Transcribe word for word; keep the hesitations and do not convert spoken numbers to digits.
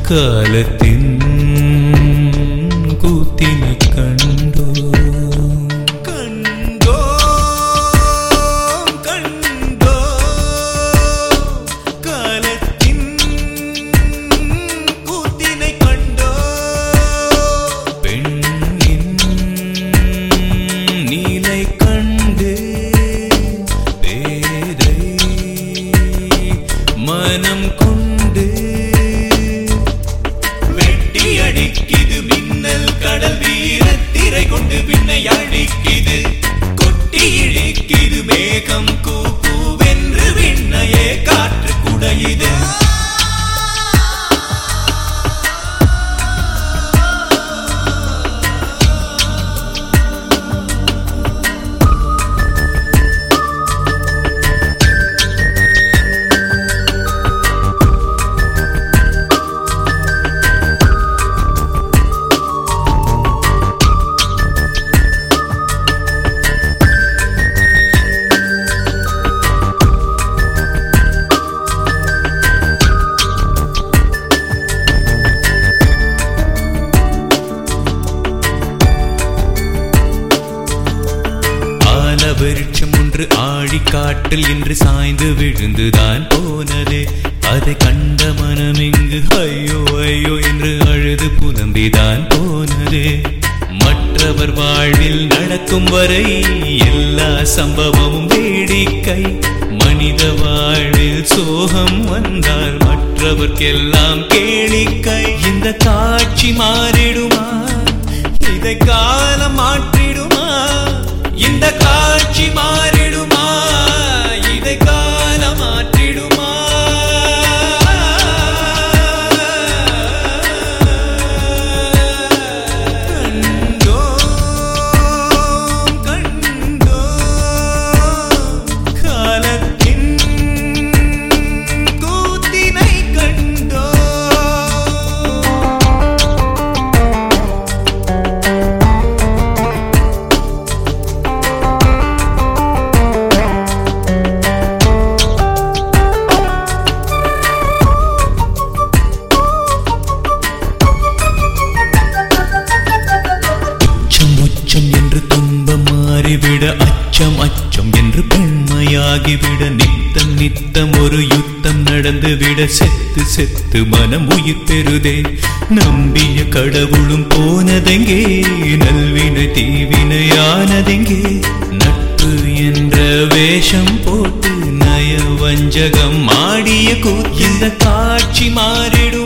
காலத்தின் கூத்தினை கண்டோ கண்டோ கண்டோ காலத்தின் கூத்தினை கண்டோ பெண்ணின் நீலை கண்டு பேதை மனம் கொண்டு வெட்டி அடிக்கிது மின்னல் கடல் வீரத்திரை கொண்டு விண்ணை அடிக்கிது கொட்டி இழிக்கிது மேகம் கூவென்று விண்ணையே காற்று குடையுது விருட்சம் ஒன்று ஆழி காட்டில் என்று சாய்ந்து விழுந்துதான் போனதே அதை கண்ட மனம் இங்கு ஐயோ ஐயோ என்று அழுது புலம்பிதான் போனதே மற்றவர் வாழ்வில் நடக்கும் வரை எல்லா சம்பவமும் வேடிக்கை மனித வாழ்வில் சோகம் வந்தால் மற்றவர்க்கெல்லாம் கேளிக்கை இந்த காட்சி மாறிடுமா இதை காலம் மாற்றிடுமா இந்த காட்சி மாறிடுமா இதை காலம் மாற்றிடுமா கண்டோ கண்டோ காலத்தின் கூத்தினை கண்டோ என்று துன்பம் மாறிவிட அச்சம் அச்சம் என்று பெண்மையாகிவிட நித்தம் நித்தம் ஒரு யுத்தம் நடந்துவிட செத்து செத்து மனம் உயிர் பெறுதே நம்பிய கடவுளும் போனதெங்கே நல்வினை தீவினையானதெங்கே நட்பு என்ற வேஷம் போட்டு நய வஞ்சகம் ஆடிய கூத்து இந்த காட்சி மாறிடும்